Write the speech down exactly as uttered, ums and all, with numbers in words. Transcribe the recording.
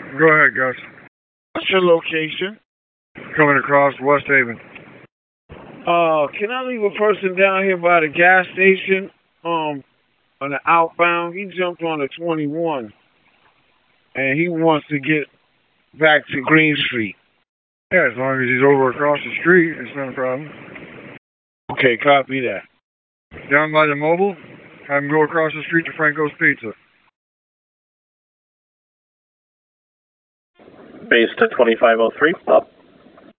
Go ahead, Gus. What's your location? Coming across West Haven. Uh, can I leave a person down here by the gas station? Um, on the outbound, he jumped on the twenty-one, and he wants to get back to Green Street. Yeah, as long as he's over across the street, it's not a problem. Okay, copy that. Down by the mobile, have him go across the street to Franco's Pizza. Base to twenty-five oh three, up.